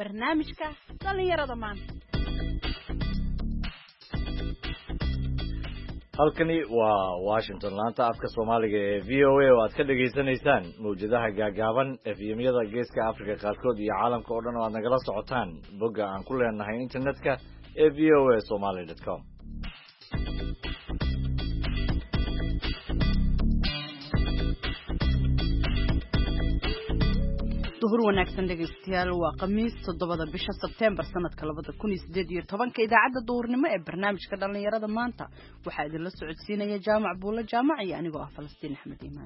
barnaamijka dhalinyarada maanta. halkani waa Washington laanta afka Soomaaliga ee VOA oo aad ka dhageysanaysaan mawjadaha gaagaaban FM-yada Geeska Afrika qaarkood iyo caalamka oo dhan oo aad nagala socotaan bogga aan ku leenahay internetka ee voasomali.com. duhur wanaagsan dhegeystayaal waa khamiis 7 bisha September sanadka 2018 idaacadda duhurnimo ee barnaamijka dhalinyarada maanta waxaa idin la socodsiinaya Jaamac Buule Jaamac iyo anigoo ah Falastiin Axmed Iimaan.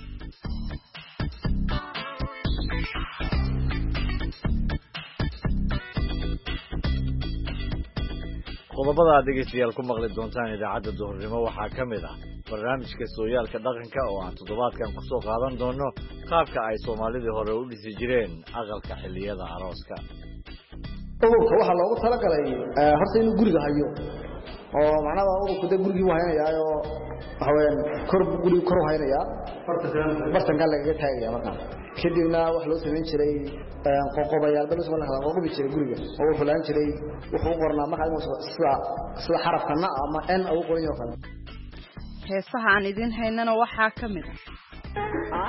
qodobada aad dhegeystayaal ku maqli doontaan idaacadda duhurnimo waxaa ka mid ah barnaamijka sooyaalka dhaqanka oo aan toddobaadkan ku soo qaadan doono qaabka ay Soomaalidii hore u dhisi jireen aqalka xilliyada arooska. Ururka waxa loogu talagalay horta inuu guriga hayo oo macnaha ururku de gurigii waa haynayaa oo haween guriga kor u haynayaa bartanka laga taagaya markaa kadibna wax loo sameyn jiray qoqobayaal bal soo lahaa qoqobi jiray guriga oo uu fulaan jiray wuxuu qornaa markaa sida xarafka na ama n oo qoran yahay kale. heesaha aan idin haynana waxaa ka mid ah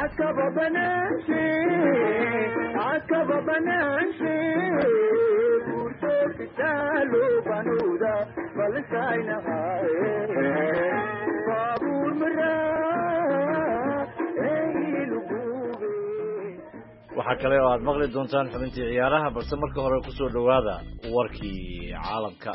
akaba banaashi burto kitalo banuda balsayna babur mara waxaa kale oo aad maqli doontaan xubintii ciyaaraha balse marka hore ku soo dhawaada warkii caalamka.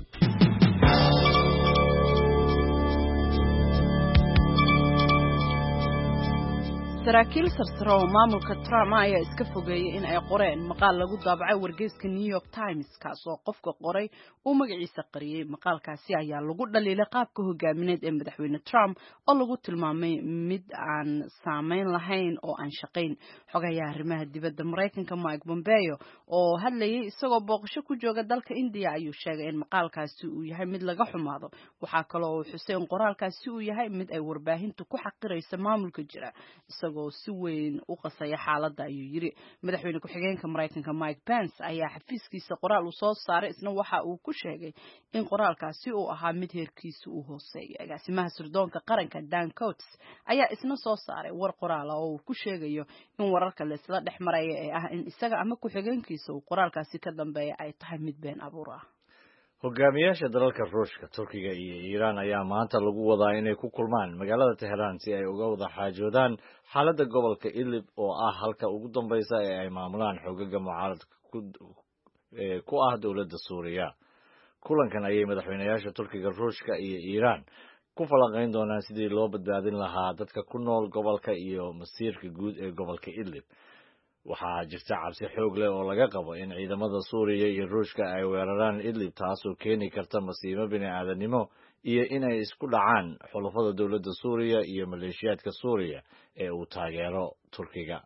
saraakiil sarsare oo maamulka Trump ayaa iska fogeeyay in ay qoreen maqaal lagu daabacay wargeyska New York Times kaas oo qofka qoray uu magaciisa qariyay. maqaalkaasi ayaa lagu dhaliilay qaabka hogaamineed ee madaxweyne Trump oo lagu tilmaamay mid aan saameyn lahayn oo aan shaqayn. xogayaha arrimaha dibadda Mareykanka Mike Pompeo oo hadlayay isagoo booqasho ku jooga dalka India ayuu sheegay in maqaalkaasi uu yahay mid laga xumaado. waxaa kale oo uu xusay in qoraalkaasi uu yahay mid ay warbaahintu ku xaqirayso maamulka jira isagoo si weyn u qasaya xaaladda ayuu yiri. madaxweyne ku-xigeenka Mareykanka Mike Pence ayaa xafiiskiisa qoraal u soo saaray isna waxa uu ku sheegay in qoraalkaasi uu ahaa mid heerkiisu uu hooseeyo. agaasimaha sirdoonka qaranka Dan Coats ayaa isna soo saaray war qoraal oo uu ku sheegayo in wararka la isla dhexmaraya ee ah in isaga ama ku-xigeenkiisa uu qoraalkaasi ka dambeeya ay tahay mid been abuur ah. hogaamiyaasha dalalka Ruushka, Turkiga iyo Iiraan ayaa maanta lagu wadaa inay ku kulmaan magaalada Tehran si ay uga wada xaajoodaan xaaladda gobolka Idlib oo ah halka ugu dambaysa ee ay maamulaan xogaga mucaaradka ku ah dowladda Suuriya. kulankan ayay madaxweynayaasha Turkiga, Ruushka iyo Iiraan ku falanqayn doonaan sidii loo badbaadin lahaa dadka ku nool gobolka iyo masiirka guud ee gobolka Idlib. waxaa jirta cabsi xoog leh oo laga qabo in ciidamada Suuriya iyo Ruushka ay weeraraan Idlib taasoo keeni karta masiibo bini'aadanimo iyo inay isku dhacaan xulafada dowladda Suuriya iyo maleeshiyaadka Suuriya ee uu taageero Turkiga.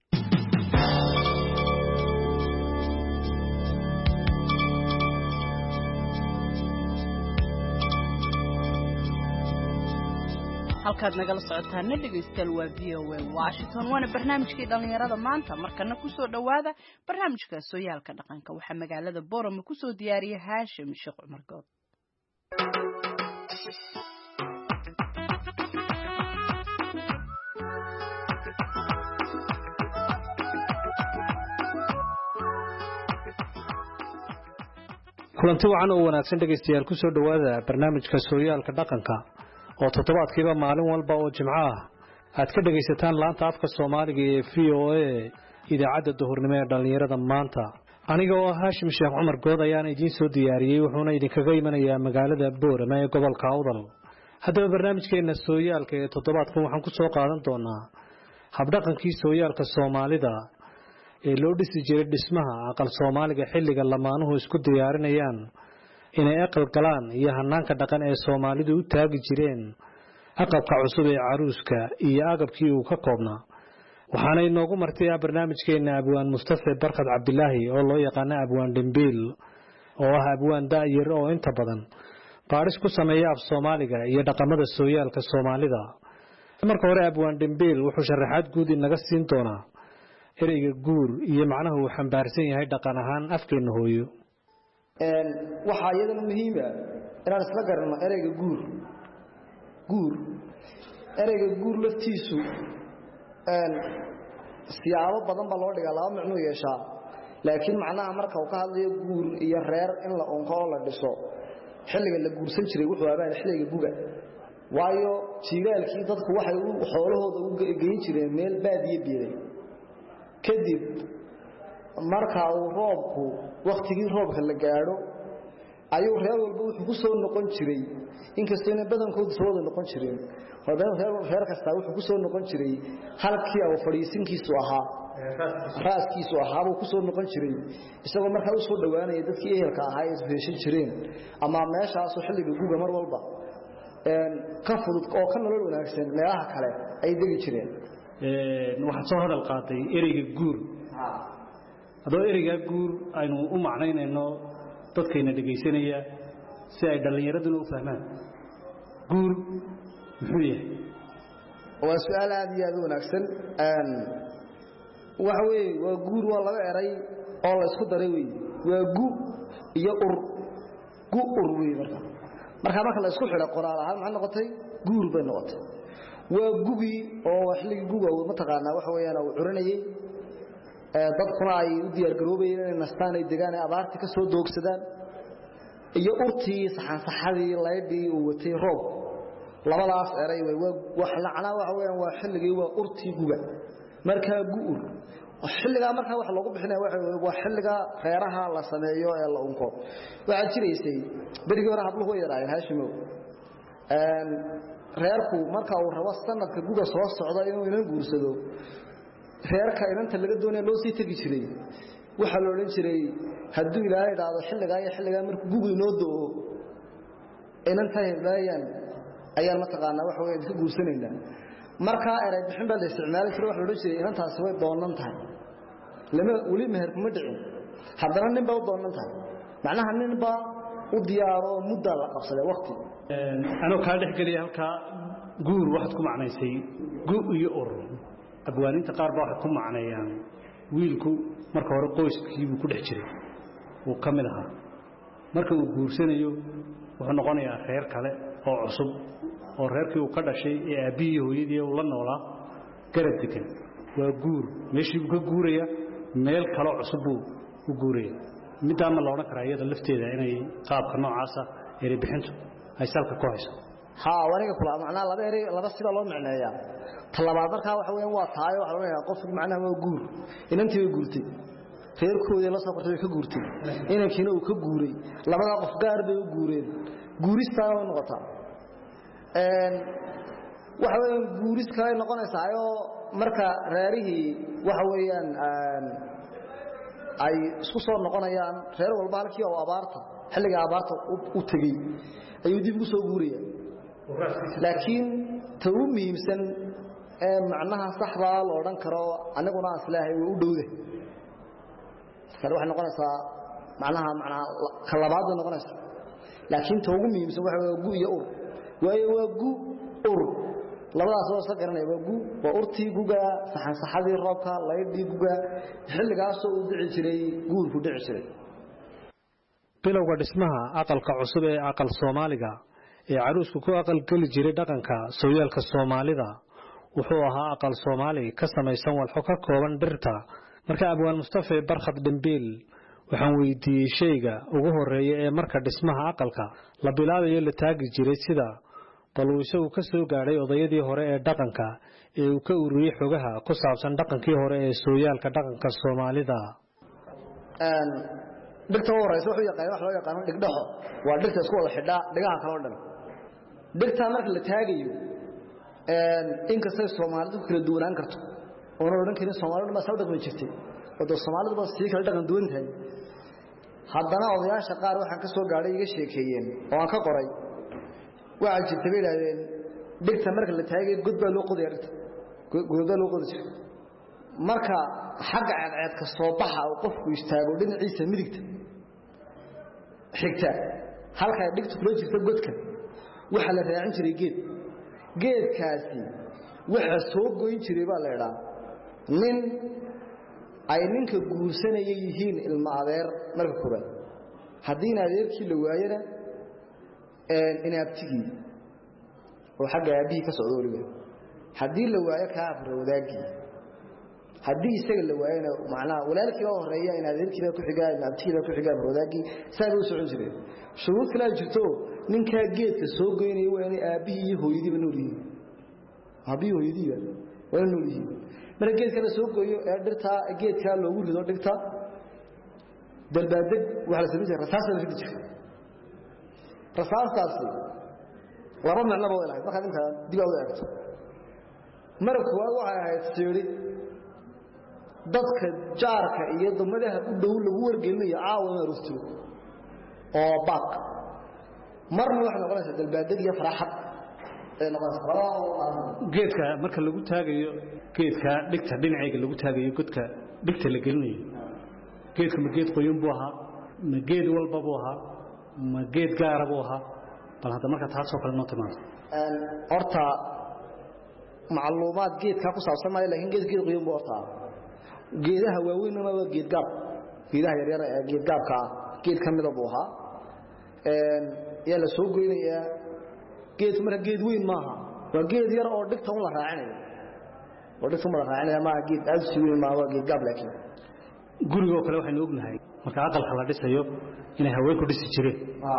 halkaad nagala socotaana dhegeystayaal waa VOA Washington waana barnaamijkii dhalinyarada maanta markana ku soo dhawaada barnaamijka sooyaalka dhaqanka waxaa magaalada Boorama ku soo diyaariyay Haashim Sheekh Cumar Good. kulanti wacan oo wanaagsan dhegeystayaal ku soo dhawaada barnaamijka sooyaalka dhaqanka oo toddobaadkiiba maalin walba oo Jimco ah aad ka dhageysataan laanta afka Soomaaliga ee VOA idaacadda duhurnimo ee dhalinyarada maanta. aniga oo Haashim Sheekh Cumar Good ayaan idin soo diyaariyay wuxuuna idinkaga imanayaa magaalada Boorama ee gobolka Awdal. haddaba barnaamijkeena sooyaalka ee toddobaadkan waxaan ku soo qaadan doonaa habdhaqankii sooyaalka Soomaalida ee loo dhisi jiray dhismaha aqal Soomaaliga xilliga lamaanuhu isku diyaarinayaan inay aqal galaan iyo hanaanka dhaqan ee Soomaalidu u taagi jireen aqalka cusub ee caruuska iyo agabkii uu ka koobnaa. waxaana inoogu martay barnaamijkeena abwaan Mustafa Barkad Cabdilaahi oo loo yaqaan abwaan Dembiil oo ah abwaan daayir oo inta badan baaris ku sameeya af Soomaaliga iyo dhaqamada sooyaalka Soomaalida. marka hore abwaan Dembiil wuxuu sharaxaad guud inaga siin doonaa ereyga guur iyo macnaha uu xambaarsan yahay dhaqan ahaan afkeena hooyo waxa iyadana muhiim ah inaan isla garanno ereyga guur ereyga guur laftiisu siyaabo badan ba loo dhigaa laba macno yeeshaa laakiin macnaha marka uu ka hadlayo guur iyo reer in la onko la dhiso xilliga la guursan jiray wuxuu ahaa xilliga guga waayo jiilaalkii dadku waxay xoolahooda u geyn jireen meel baadiye biiray kadib marka uu roobku waqtigii roobka la gaaro ayuu reer walba wuxuu ku soo noqon jiray inkastoo inay badankoodu soo wada noqon jireen reer kasta wuxuu ku soo noqon jiray halkii uu fadhiisinkiisu ahaa raaskiisu ahaa buu ku soo noqon jiray isagoo markaa u soo dhawaanaya dadkii ehelka ahaa ee isbeeshin jireen ama meeshaas xilliga guga mar walba ka fudud oo ka nolol wanaagsan meelaha kale ay degi jireen waxaad soo hadal qaaday ereyga guur adoo ereyga guur aynu u macnaynayno dadkayna dhegaysanaya si ay dhallinyaraduna u fahmaan guur muxuu yahay waa su'aal aad iyo aad u wanaagsan waxa weeye waa guur waa laba eray oo la isku daray weeye waa gu iyo ur weeye marka la isku xidho qoraal ahaan maxay noqotay guur bay noqotay waa gugi oo xilliga guga ma taqaanaa waxa weeyaan uu curinayay dadkuna ay u diyaar garoobayeen inay nastaan ay degaan ay abaarti ka soo doogsadaan iyo urtii saxansaxadii laydii uu watay roob labadaas eray way wax lacana waxa weeyaan waa xilligii waa urtii guga marka guur xilliga marka wax lagu bixinayo waa xilliga reeraha la sameeyo ee la unko waxa jireysay berigii hore habluhu yaraayeen haashimo reerku marka uu rabo sanadka guga soo socda inuu inaan guursado reerka inanta laga doonayo loo sii tagi jiray waxa la oran jiray hadduu ilaahay dhaado xilliga markuu gugu inoo doo inanta helayaan ayaan ma taqaanaa waxa weeye isku guursanaynaa marka eray bixin baa la isticmaali jiray waxa la oran jiray inantaasi way doonan tahay lama wali meher kuma dhicin haddana nin baa u doonan tahay macnaha nin baa u diyaaro muddo la qabsaday waqti anoo ka dhex galiya halka guur waxaad ku macnaysay gu iyo ur abwaaninta qaar baa waxay ku macneeyaan wiilku marka hore qoyskii buu ku dhex jiray uu ka mid ahaa marka uu guursanayo wuxuu noqonayaa reer kale oo cusub oo reerkii uu ka dhashay ee aabihii hooyadii uu la noolaa garab degan waa guur meeshii buu ka guuraya meel kale cusub buu u guuraya midaama la odhan karaa iyada lafteeda inay qaabka noocaasa eri bixintu ay salka ku hayso waniga kula macnaa laba sida loo macneeyaa talabaad marka waxa weeyaan waa taayo waxa la leeyahay qofku macnaha waa guur inantii way guurtay reerkoodii la soo qortay ka guurtay inankiina uu ka guuray labada qof gaar bay u guureen guuristaa way noqotaa waxa weeyaan guuriska ay noqonaysaa oo marka reerihii waxa weeyaan ay isku soo noqonayaan reer walba halkii oo abaarta xilliga abaarta u tagay ayuu dib u soo guurayaan laakiin tawu muhiimsan ee macnaha saxda loo odhan karo anaguna aslaahay way u dhowday kale waxa noqonaysaa macnaha kalabaad noqonaysaa laakiin tawu muhiimsan waxa gu iyo ur waa gu ur labadaas oo soo garanay waa gu waa urtii guga saxansaxadii roobka laydii guga xilligaas oo u dhici jiray guurku dhici jiray bilowga dhismaha aqalka cusub ee aqal Soomaaliga ee caruusku ku aqal gali jiray dhaqanka sooyaalka Soomaalida wuxuu ahaa aqal Soomaali ka samaysan walxo ka kooban dhirta marka abwaan Mustafa Barkhad Dambiil waxaan weydiiyay shayga ugu horeeya ee marka dhismaha aqalka la bilaabayo la taagi jiray sida balweyso uu ka soo gaaray odayadii hore ee dhaqanka ee uu ka ururiyay xogaha ku saabsan dhaqankii hore ee sooyaalka dhaqanka Soomaalida dhirta horeysa wuxuu yaqaan wax loo yaqaan dhigdhaxo waa dhirta isku wada xidha dhigaha kala dhan dhirta marka la taagayo inkastoo Soomaalidu kala duwanaan karto oo oran karin Soomaalidu ma soo dhaqmi jirtay oo Soomaalidu ba si kala dhaqan duwan tahay haddana odayaasha qaar waxaan ka soo gaaray iga sheekeeyeen oo aan ka qoray waxa jirtay ilaahay dhirta marka la taagayo gudba loo qoday gudba loo qoday marka xagga cadceed ka soo baxa oo qofku istaago dhinaciisa midigta xigta halka ay dhigto kula jirta godka waxa la raacin jiray geedkaasi waxa soo goyn jiray baa la yiraahdaa nin ay ninka guursanaya yihiin ilma adeer marka koobaad haddii adeerkii la waayana inaabtigii oo xagga aabihii ka socdo waliba haddii la waayo ka afro wadaagii haddii isaga la waayana macnaha walaalkii oo horeeya in adeerkiina ku xigaa inaabtigiina ku xigaa afro wadaagii saad u socon jireen shuruud kale jirto ninka geedka soo goynay waa in aabihii iyo hooyadiiba nool yihiin aabihii hooyadiiba waa nool yihiin marka geedka la soo gooyo ee dhirta geedka loogu rido dhigta dalbaadeg waxa la sameeyay rasaas la ridi jiray rasaastaasi laba macno baa ilahay marka inta dib u eegto marka waxa ahayd siri dadka jaarka iyo dumadaha u dhow lagu wargelinayo caawina rusto oo baaq marna waxa noqonaysa dalbaadeg iyo farxad ee noqonaysa geedka marka lagu taagayo geedka dhigta dhinacayga lagu taagayo godka dhigta la gelinayo geedka ma geed qoyan buu ahaa ma geed walba buu ahaa ma geed gaar buu ahaa bal hadda marka taas oo kale noo timaado horta macluumaad geedka ku saabsan ma laakiin geed qoyan buu ahaa geedaha waaweyn waa geed gaab geedaha yar yar ee geed gaabka geed kamid ah buu ahaa yaa la soo goynayaa geed marka geed weyn maaha waa geed yar oo dhigta la raacinayo oo dhigta la raacinayo ma geed aad si weyn ma waa geed gaab laakiin guriga kale waxaan ognahay marka aqalka la dhisayo inay haweenku dhisi jireen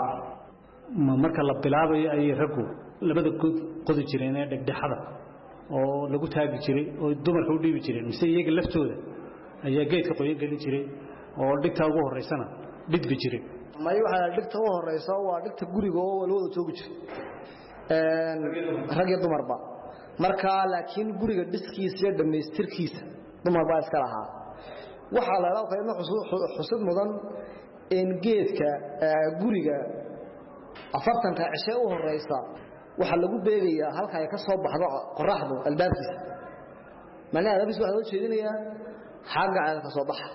marka la bilaabayo ay raggu labada god qodi jireen ee dhagdhaxada oo lagu taagi jiray oo dumarka u dhiibi jireen mise iyaga laftooda ayaa geedka qoyan gelin jiray oo dhigta ugu horeysana dhidbi jiray may waxa dhigta ugu horeysa waa dhigta guriga oo walwada joogi jiray rag iyo dumarba marka laakiin guriga dhiskiisa iyo dhameystirkiisa dumarba iska lahaa waxa la yiraahdaa xusud mudan in geedka guriga afartanka cishe u horeysa waxa lagu beegayaa halka ay ka soo baxdo qoraxdu albaabkiisa macnaheedu waxa loo jeedinayaa xagga ay ka soo baxa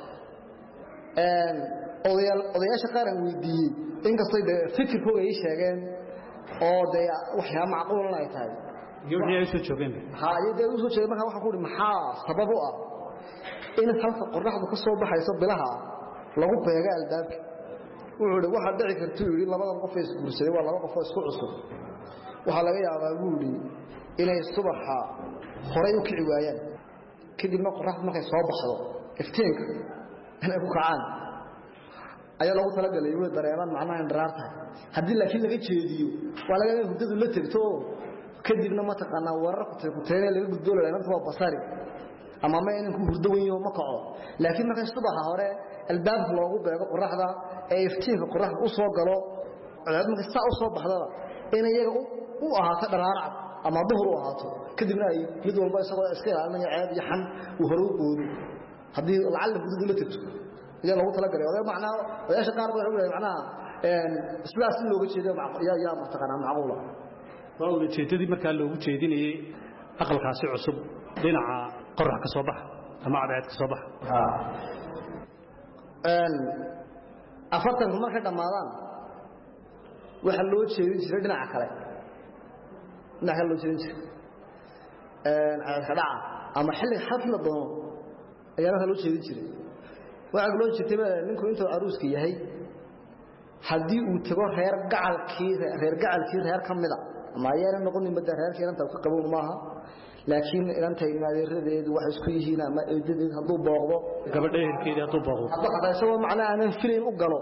odayaasha qaar aan weydiiyey inkastoo fikirkooda ay sheegeen oo waxyaabo macquul ah ay tahay gabadhii ay soo joogeen ayay u soo jeedeen marka waxa ku dhig maxaa sabab u ah in halka qoraxdu ka soo baxayso bilaha lagu beega albaabka wuxuu waxa dhici karto yiri labadan qof is guursaday waa laba qof oo isku cusub waxa laga yaabaa guuri inay subaxa horay u kici waayaan kadibna qoraxdu markay soo baxdo iftiinka inay ku kacaan ayaa lagu talagalay inuu dareemaan macnaha in daraarta hadii laakiin laga jeediyo waa laga yaabaa hurdadu la tagto kadibna ma taqaana wararka ku teeray laga gudbo leeyahay waa basari ama ma inuu hurdo weeyo ma kaco laakiin markay subaxa hore albaabka loogu beego qoraxda ee iftiinka qoraxda u soo galo cadaad markay saa u soo baxdo in iyaga u ahaato dharaarcad ama duhur u ahaato kadibna ay mid walba isagoo iska ilaalinaya ceeb iyo xan uu hore u boodo hadii lacag hurdadu la tagto ayaa lagu talagalay oo macnaha odayaasha qaar baa waxay macnaha islaas looga jeedo yaa mataqaana macquula waa uu jeedadii marka loogu jeedinayay aqalkaasi cusub dhinaca qorax ka soo bax ama cadceed ka soo bax afartan marka dhamaadaan waxa loo jeedin jiray dhinaca kale dhinaca loo jeedin jiray dhaca ama xilli xaflad doono ayaa loo jeedin jiray waxa loo jeedtay ninku intuu aruuska yahay hadii uu tago reer gacalkii reer kamida ama ayaan noqonin bada reerkeena inta ka qabow maaha laakiin ilantay maadeeradeedu wax isku yihiin ama eedadeed haduu booqdo gabadha ehelkeeda haduu booqdo hadda isagoo macnaha aan filim u galo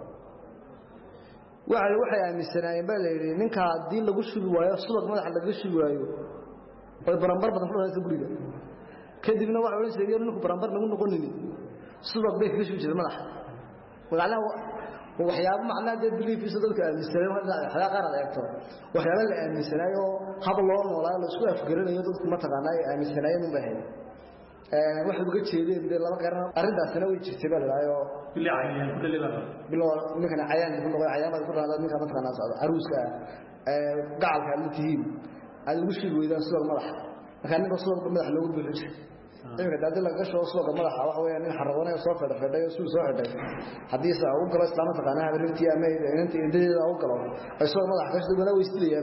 waxay aaminsanayeen baa la yiri ninka hadii lagu shubi waayo subag madaxa laga shubi waayo oo baranbar badan ku haysto guriga kadibna waxa uu sheegay ninku baranbar lagu noqonin subag bay ka shubi jiray madaxa waxyaabo macna dad beliefs dadka aaminsanay waxa qaar eegto waxyaabo la aaminsanayo hab loo noolaa la isku afgaranayo dadku ma taqaanay aaminsanayeen u baahan waxa uga jeedeen de laba qaran arintaasna way jirtay baa laayo bilo ninkan ayaan ku noqday ayaan ku raada ninka ma taqaanaa socdo aruuska gacalka la tihiin ay ugu sheegayaan sidoo madaxa marka ninka sidoo madaxa loogu buuxiyo iyaga dadka laga soo soo madaxa waxa weeyaan in xarawanay soo fadhiyo soo xidhay hadii saa uu galo islaam taqaana hadalkii ama intii indeeda uu galo ay soo madaxa ka shaqada way istiliyaan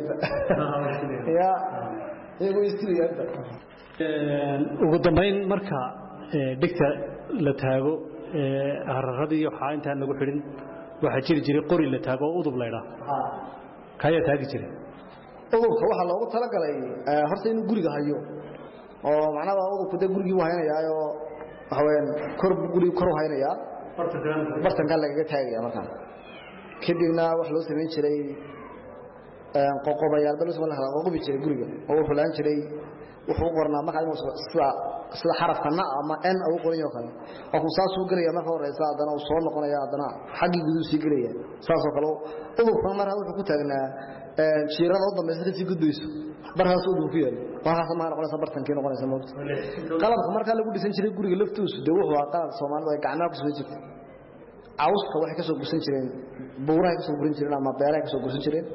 ya iyagu istiliyaan ugu dambeyn marka dhigta la taago hararadii waxa inta lagu xidhin waxa jiray qori la taago udub leeyahay kaya taagi jiray udubka waxa loogu tala galay horta inuu guriga hayo oo macnaha udubku de gurigii waa haynayaayo waxa weeyaan guriga kor haynaya bartanka laga taagaya markaan kadibna wax loo sameyn jiray qoqobayaal bal soo lahaa qoqobi jiray guriga oo fulaan jiray wuxuu qornaa markaa inuu sida xarafka na ama n oo qorayo kale oo ku saas uu galaya marka horeysa hadana uu soo noqonaya hadana xaqi gudu sii galaya saas oo kale udubka mar wuxuu ku taagnaa jiirada oo dambaysa si gudbayso barhaas uu ku yaalo waxa ma noqonaysa bartankii noqonaysa moogta qalabka marka lagu dhisan jiray guriga laftiisu de wuxuu qalab Soomaalidu ay gacmaha ku soo jirtay cawska waxay ka soo gursan jireen buuraha ka soo gurin jireen ama beeraha ka soo gursan jireen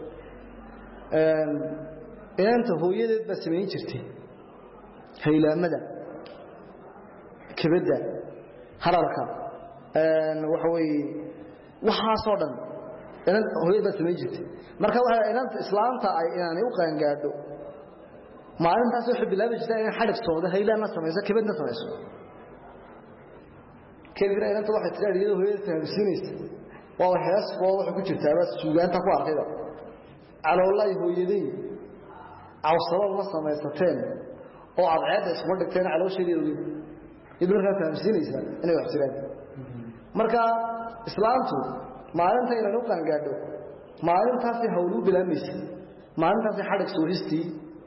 inta hooyadeed ba sameeyay jirtay haylaamada kibada hararka waxa way waxa soo dhan inta hooyadeed ba sameeyay jirtay marka waxa inta islaamta ay inaanay u qaan gaadho maalintaas waxay bilaabay jirtay in xadhig sooda haylaana sameeyso kibadna sameeyso kibira inta waxay tiraadiyada hooyadeed fahamsiinaysa waa hees waxa ku jirta bas suugaanta ku arkayda caloolay hooyaday awsalo ma sameeysateen oo adceed isma dhigteen caloosheedii idin markaa fahamsiinaysa inay wax jiraan marka islaamtu maalinta inay u qaan gaadho maalintaas hawlu bilaamaysa maalintaas xadhig suuristii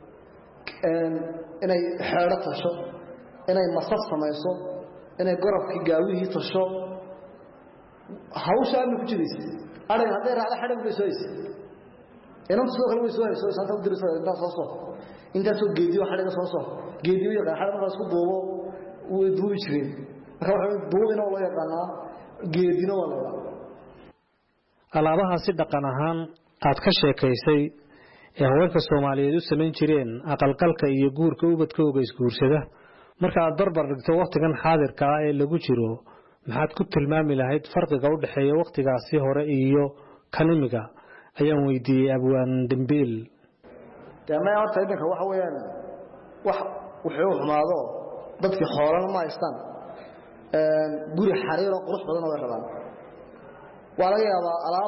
inay xeero tasho inay masaf samayso inay gorofki gaawihii tasho hawsha ku jiraysa aray haday raacdo xadhig bay soo haysa inaan soo kale way soo hayso saanta u dirso inta soo geediyo xadhiga soo geediyo iyo xadhiga isku duubo uu duubi jiray marka waxa duubina loo yaqaanaa geedina waa loo alaabaha si dhaqan ahaan aad ka sheekaysay ee haweenka Soomaaliyeed u sameyn jireen aqalqalka iyo guurka ubadkooda isguursada marka aad barbar dhigto waqtigan xaadirka ah ee lagu jiro maxaad ku tilmaami lahayd farqiga u dhaxeeya waqtigaasi hore iyo kanimiga ayaan weydiiyay abwaan dambiil tamaa horta idinka waxa weeyaan wax wuxuu xumaado dadkii xoolaha ma haystaan guri xariiro qurux badan oo rabaan waa laga yaabaa alaab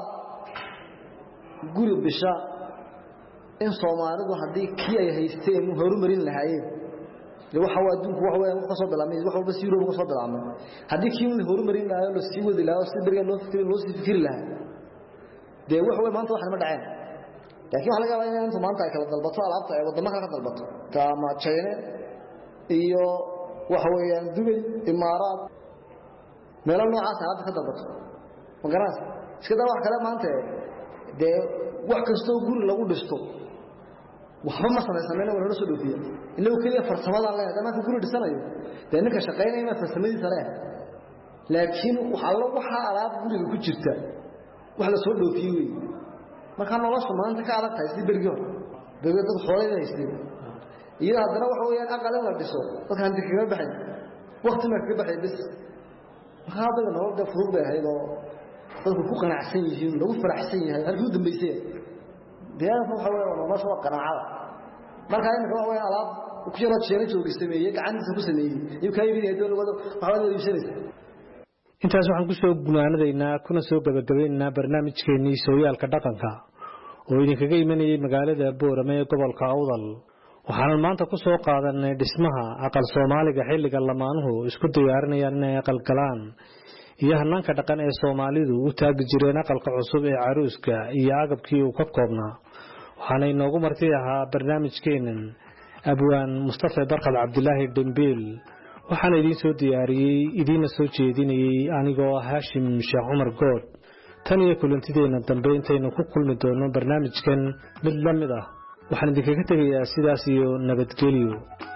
guri bisha in Soomaalidu hadii kii ay haysteen horumarin lahaayeen waxa waa adduunku waxa weeyaan wax soo bilaabmay wax walba si yurub ka soo bilaabmay hadii kii horumarin lahaayeen loo sii wadi lahaa si bariga loo sii fikir lahaa de wax way maanta wax ma dhaceen laakiin waxa laga yaabaa in inta maanta ay kala dalbato alaabta ay wadamada kala dalbato kama China iyo waxa weeyaan Dubai Imaaraat meelo noocaas ah ka dalbato magaras iska daa wax kale maanta de wax kasto guri lagu dhisto waxba ma sameeysan wala soo dhoofiyo ilaa kaliya farsamada la leeyahay marka guri dhisanayo de ninka shaqeynaya farsamadiisa leh laakiin waxa alaab guriga ku jirta wax la soo dhoofiyay marka nolosha maanta ka adag tahay si bergiyo dad xoolaha haysteen iyo hadana waxa weeyaan aqal la dhiso dadka hanti kaga baxay waqti ma kaga baxay bis hada noloda furuuda haydo dadku ku qanacsan yihiin lagu faraxsan yahay halkuu dambeysay deegaanka waxa weeyaan nolosha waa qanaacada marka in waxa weeyaan alaab ku jira jeena joogi sameeyay gacantiisa ku sameeyay iyo ka yimid heedo wada waxa la iibsanaysa intaas waxaan ku soo gunaanadeynaa kuna soo gabagabeynaa barnaamijkeenii sooyaalka dhaqanka oo idinkaga imanayay magaalada Boorame ee gobolka Awdal waxaan maanta ku soo qaadanay dhismaha aqal Soomaaliga xilliga lamaanuhu isku diyaarinayaan inay aqal galaan iyo hanaanka dhaqan ee Soomaalidu u taagi jireen aqalka cusub ee caruuska iyo agabkii uu ka koobnaa waxaana inoogu martay ahaa barnaamijkeenan abwaan Mustafa Barkad Cabdilaahi Dambiil waxaan idin soo diyaariyay idina soo jeedinayay anigoo Haashim Sheekh Umar Good tan iyo kulantideena dambe intaynu ku kulmi doono barnaamijkan mid la mid ah waxaan idinkaga tagayaa sidaas iyo nabadgelyo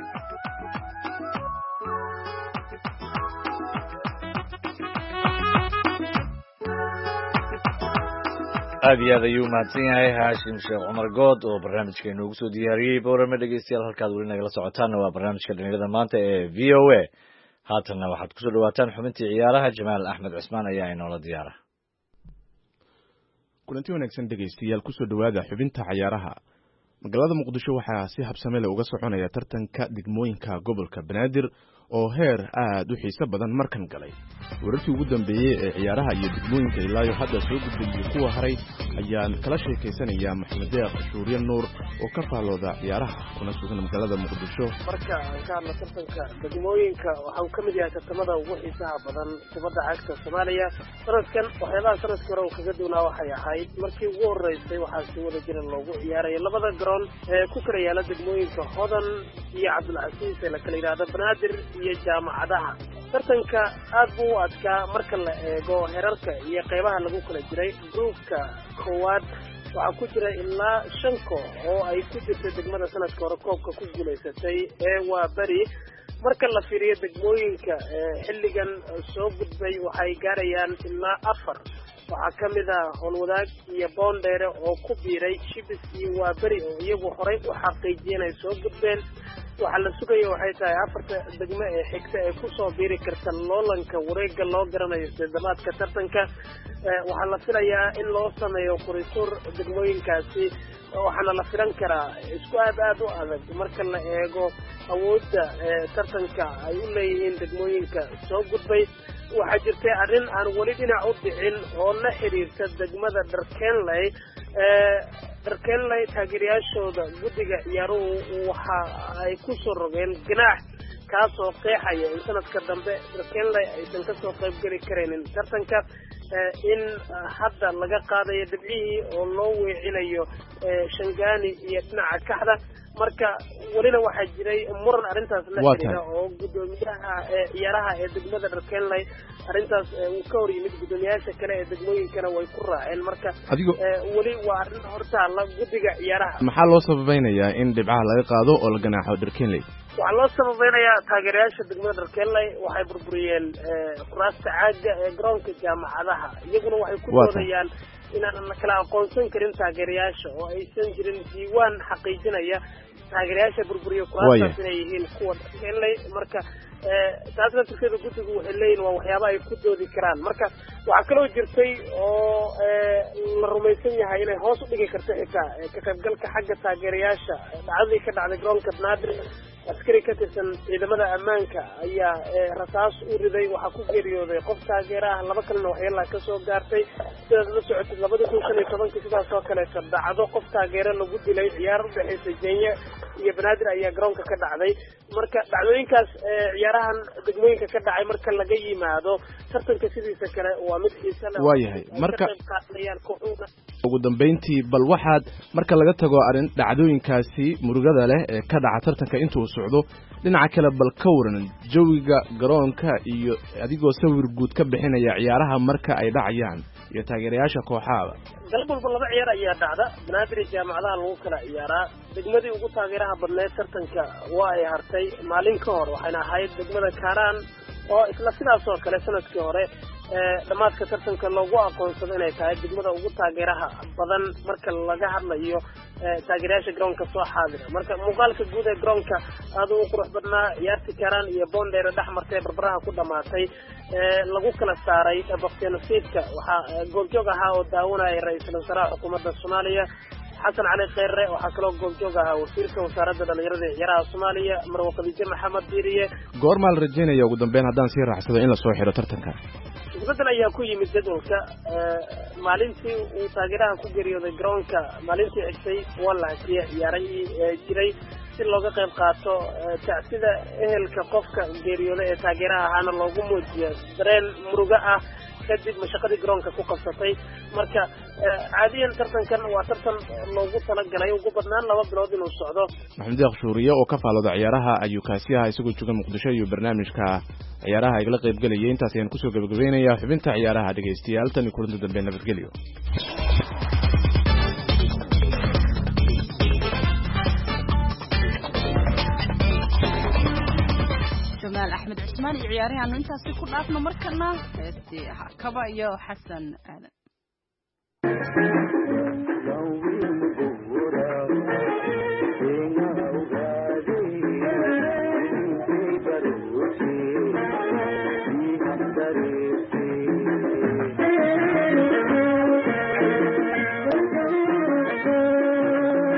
aad iyo aad ayuu mahadsan yahay Haashim Sheekh Umar Good oo barnaamijkeena ugu soo diyaariyay Boorame dhageystayaal halkaad weli nagala socotaan waa barnaamijka dhalinyarada maanta ee VOA haatana waxaad ku soo dhawaataan xubintii ciyaaraha Jamaal Axmed Cismaan ayaa inoo la diyaara kulanti wanaagsan dhageystayaal ku soo dhawaada xubinta ciyaaraha magaalada Muqdisho waxaa si habsame leh uga soconaya tartanka degmooyinka gobolka Banaadir oo heer aad u xiiso badan markan galay. wararkii ugu dambeeyey ee ciyaaraha iyo degmooyinka ilaayo hadda soo gudbay kuwa haray ayaan kala sheekaysanayaa Maxamed Deeq Shuuriye Nuur oo ka faalooda ciyaaraha kuna sugan magaalada Muqdisho. marka aan ka hadlo tartanka degmooyinka waxa uu ka mid yahay tartamada ugu xiisaha badan kubadda cagta Soomaaliya. sanadkan waxyaabaha sanadkii hore uu kaga duwanaa waxay ahayd markii ugu horeysay waxaa si wada jira loogu ciyaarayo labada garoon ee ku kala yaala degmooyinka Hodan iyo Cabdulcasiis ee la kala yiraahdo Banaadir iyo jaamacadaha. tartanka aad buu u adkaa marka la eego heerarka iyo qaybaha lagu kala jiray. gruupka koowaad waxaa ku jira ilaa 5 koox oo ay ku jirtay degmada sanadka hore koobka ku guuleysatay ee waa bari. marka la fiiriyo degmooyinka xilligan soo gudbay waxay gaarayaan ilaa 4. waxaa ka mid ah Howlwadaag iyo Boondheere oo ku biiray Shibis iyo waa bari oo iyagu horey u xaqiijiyeen ay soo gudbeen. waxaa la sugayo waxay tahay 4 degmo ee xigta ee ku soo biiri karta loolanka wareegga loo garanayo sidamaadka tartanka. waxaa la filayaa in loo sameeyo kurisuur degmooyinkaasi waxaana la filan karaa isku aad u adag marka la eego awoodda tartanka ay u leeyihiin degmooyinka soo gudbay. waxaa jirtay arrin aan weli dhinac u dhicin oo la xiriirta degmada Dharkeenley taageerayaashooda guddiga ciyaaruhu waxa ay ku soo rogeen ganaax kaasoo qeexaya in sanadka dambe Dharkeenley aysan ka soo qayb geli karaynin tartanka, in hadda laga qaadayo dhibcihii oo loo weecinayo Shangaani iyo dhinaca Kaxda. marka walina waxaa jiray muran arintaas la xiriira oo gudoomiyaha ciyaaraha ee degmada Dharkeenley arintaas uu ka hor yimid gudoomiyaasha kale ee degmooyinkana way ku raaceen. marka wali waa arin horta la guddiga ciyaaraha maxaa loo sababeynayaa in dhibcaha laga qaado oo la ganaaxo Dharkeenley? waxaa loo sababeynayaa taageerayaasha degmada Dharkeenley waxay burburiyeen kuraasta caaga ee garoonka jaamacadaha. iyaguna waxay ku doodayaan inaan la kala aqoonsan karin taageerayaasha oo aysan jirin diiwaan xaqiijinaya taageerayaasha burburiyo kuraasta inay yihiin kuwa Dharkeenley. marka taasna tirkeeda guddigu waxay leeyihiin waa waxyaabo ay ku doodi karaan. marka waxaa kaloo jirtay oo la rumaysan yahay inay hoos u dhigi karto xitaa ka qaybgalka xagga taageerayaasha dhacdadii ka dhacday garoonka Banaadir. askari ka tirsan ciidamada ammaanka ayaa rasaas u riday, waxaa ku geeriyooday qof taageera ah, 2 kalena waxyeelaa ka soo gaartay. sidaas la socotay 2015 sidaas oo kale dhacdo qof taageera lagu dilay ciyaar u dhaxaysay Kenya iyo Banaadir ayaa garoonka ka dhacday. marka dhacdooyinkaas ciyaarahan degmooyinka ka dhacay marka laga yimaado tartanka sidiisa kale waa mid xiiso leh. waayahay marka ugu dambeyntii bal waxaad marka laga tago arin dhacdooyinkaasi murugada leh ee ka dhaca tartanka intuu socdo dhinaca kale bal ka waran jawiga garoonka iyo adigoo sawir guud ka bixinaya ciyaaraha marka ay dhacayaan iyo taageerayaasha kooxaha. galab walba 2 ciyaar ayaa dhacda. Banaadir jaamacadaha lagu kala ciyaaraa. degmadii ugu taageeraha badneed tartanka waa ay hartay maalin ka hor waxayna ahayd degmada Kaaraan oo isla sidaas oo kale sanadkii hore dhamaadka tartanka loogu aqoonsaday inay tahay degmada ugu taageeraha badan marka laga hadlayo taageerayaasha garoonka soo xaadira. marka muuqaalka guud ee garoonka aad u qurux badnaa ciyaartii Kaaraan iyo Boondheere dhexmartay barbaraha ku dhamaatay lagu kala saaray baqteenasiidka. waxaa goobjoog ahaa oo daawanaya ra'iisul wasaaraha xukuumadda Soomaaliya xasan cali khayre. waxaa kaloo goobjoog ahaa wasiirka wasaaradda dhalinyarada iyo ciyaaraha Soomaaliya Marwo Khadiija Maxamed Diiriye. goorma la rajaynaya ugu dambeyn haddaan sii raacsado in la soo xiro tartanka? isbedel ayaa ku yimid jadwalka. maalintii uu taageeraha ku geeriyooday garoonka maalintii xigtay waa la hakiyay ciyaarihii jiray si looga qayb qaato tacsida ehelka qofka geeriyooday ee taageeraha ahaana loogu muujiyo dareen murugo ah kadib mashaqadii garoonka ku qabsatay. marka caadiyan tartankan waa tartan loogu talagalay ugu badnaan 2 bilood inuu socdo. Maxamed Deeq Shuuriye oo ka faalooda ciyaaraha ayuu kaasi ahaa isagoo jooga Muqdisho iyo barnaamijka ciyaaraha ay la qayb galayeen. intaas ayaan kusoo gabagabeynayaa xubinta ciyaaraha. dhegeystayaal tan kulanti dambe nabadgelyo. جمال أحمد عثمان عيارها أنه أنت سيكون أفنى مركنا كبا يا حسن آدم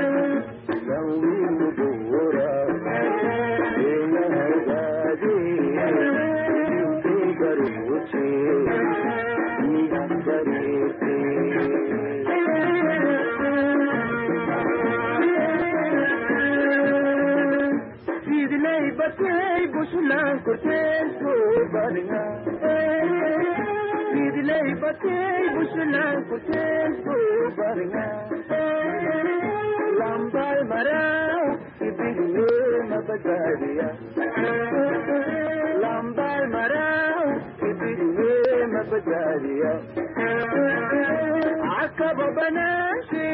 Thank you. bushulan kurteesku badna idlay batay bushulan kurteesku badna lambal marao ibigme mabadariya lambal marao ibigme mabadariya akaba banashe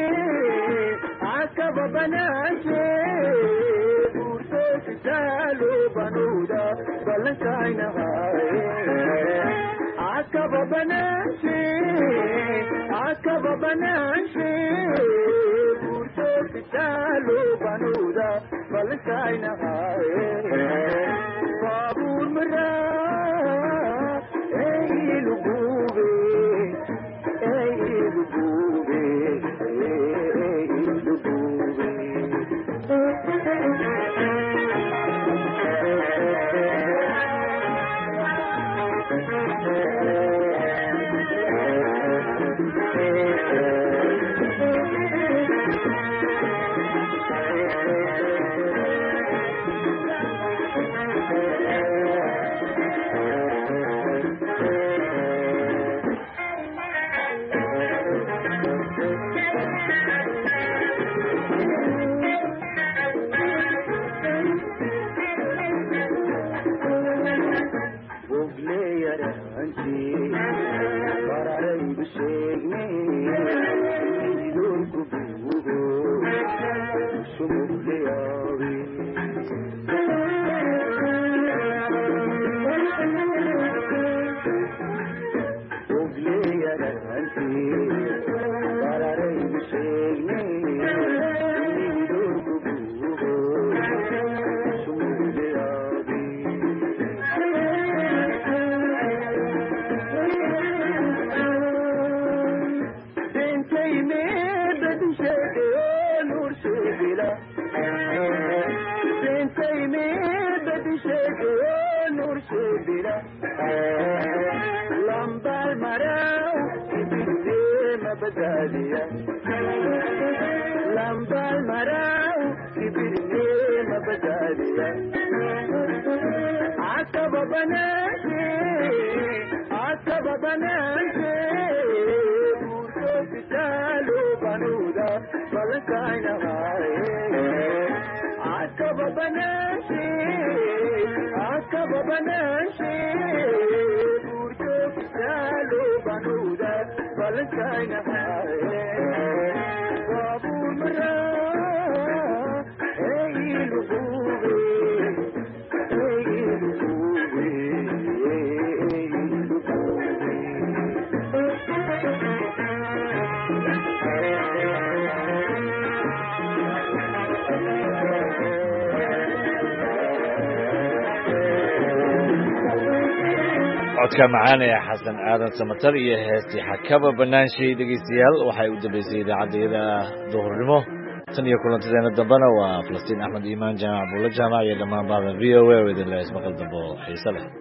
burto kitalo banuda balankaina haye akaba banashe burto kitalo banuda balankaina haye babur mara lugube lambal marao ibigme mabadariya lambal marao ibigme mabadariya akaba banashe burto kitalo banuda balankaina haye akaba banashe burto kitalo banuda balankaina haye babur mara codka macaan ee xasan aadan samatar iyo heestii xakaba banaanshay dhegeystayaal waxay u dambeysay idaacaddeeda duhurnimo tan iyo kulantadeena dambena waa falastiin axmed iimaan jaamac buulo jaamac iyo dhammaan bahda v o a oo idin leh ismaqal dambe oo xiise leh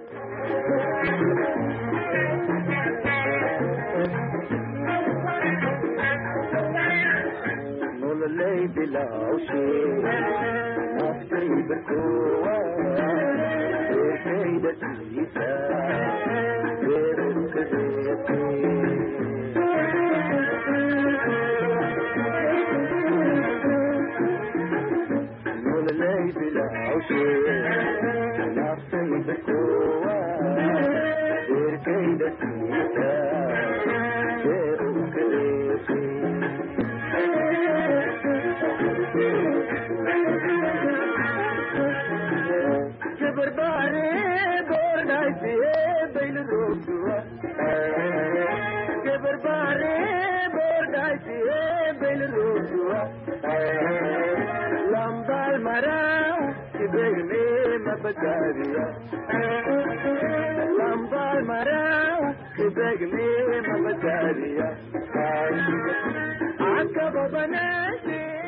lambal marao ibigme mabadariya akaba banashe